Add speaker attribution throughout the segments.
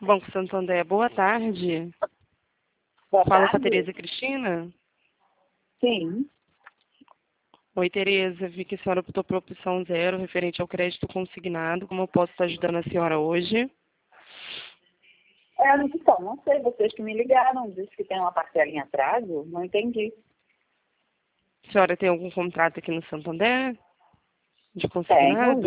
Speaker 1: Banco Santander, boa tarde.
Speaker 2: Boa
Speaker 1: Fala com a
Speaker 2: tarde.
Speaker 1: Tereza Cristina.
Speaker 2: Sim.
Speaker 1: Oi, Tereza. Vi que a senhora optou por opção 0, referente ao crédito consignado. Como eu posso estar ajudando a senhora hoje?
Speaker 2: Então, não sei, vocês que me ligaram, disse que tem uma parcela em atraso, não entendi.
Speaker 1: A senhora tem algum contrato aqui no Santander? De
Speaker 2: Tenho,
Speaker 1: consignado?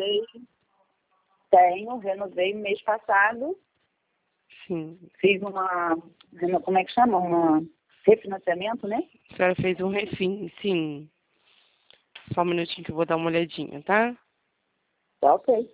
Speaker 2: renovei mês passado,
Speaker 1: Sim.
Speaker 2: fiz como é que chama? Refinanciamento, né?
Speaker 1: A senhora fez um refim, sim. Só um minutinho que eu vou dar uma olhadinha, tá?
Speaker 2: Tá ok.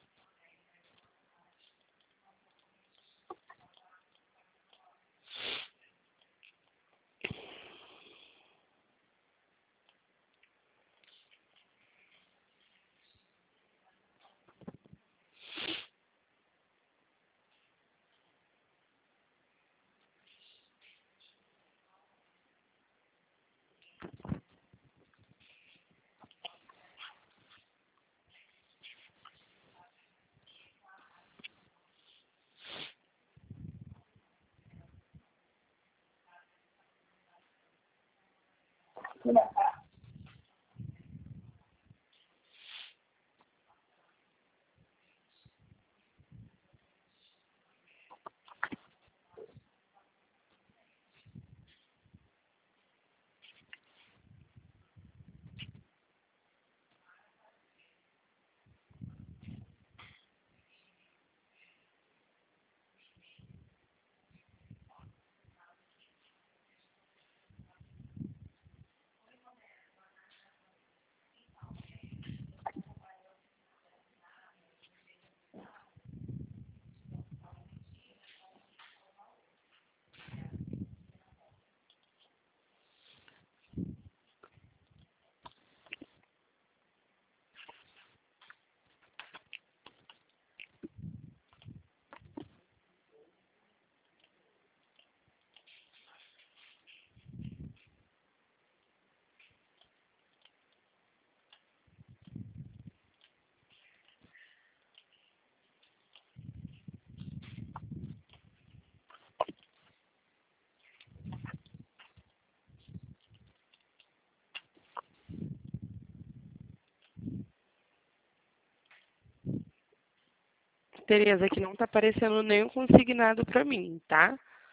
Speaker 1: Tereza, aqui não tá aparecendo nenhum consignado para mim, tá?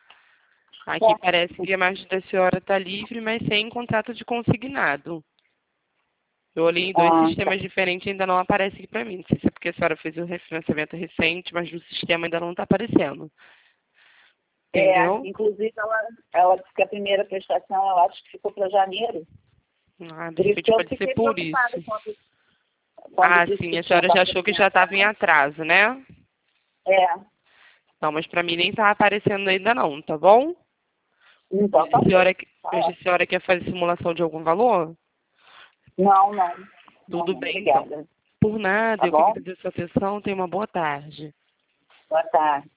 Speaker 1: Aqui
Speaker 2: Certo.
Speaker 1: parece que a margem da senhora tá livre, mas sem contrato de consignado. Eu olhei em dois
Speaker 2: Tá.
Speaker 1: sistemas diferentes e ainda não aparece aqui para mim. Não sei se é porque a senhora fez um refinanciamento recente, mas no sistema ainda não está aparecendo. Entendeu?
Speaker 2: Inclusive ela disse que a primeira prestação, ela acho que ficou para janeiro.
Speaker 1: Ah, de
Speaker 2: Por isso
Speaker 1: repente
Speaker 2: que eu
Speaker 1: pode ser
Speaker 2: fiquei
Speaker 1: por
Speaker 2: preocupada
Speaker 1: isso.
Speaker 2: quando
Speaker 1: Ah,
Speaker 2: disse
Speaker 1: sim,
Speaker 2: que
Speaker 1: a
Speaker 2: tinha
Speaker 1: senhora já achou que
Speaker 2: parcelinha
Speaker 1: já estava em
Speaker 2: atrasada.
Speaker 1: atraso, né?
Speaker 2: É.
Speaker 1: Não, mas para mim nem está aparecendo ainda não, tá bom?
Speaker 2: Então, tá
Speaker 1: Hoje a
Speaker 2: ok.
Speaker 1: senhora,
Speaker 2: Tá
Speaker 1: hoje a
Speaker 2: ótimo.
Speaker 1: senhora quer fazer simulação de algum valor?
Speaker 2: Não, não. Não,
Speaker 1: Tudo
Speaker 2: não.
Speaker 1: bem, então.
Speaker 2: Obrigada.
Speaker 1: Por nada,
Speaker 2: Tá
Speaker 1: eu que
Speaker 2: bom?
Speaker 1: agradeço a sua atenção. Tenha uma boa tarde.
Speaker 2: Boa tarde.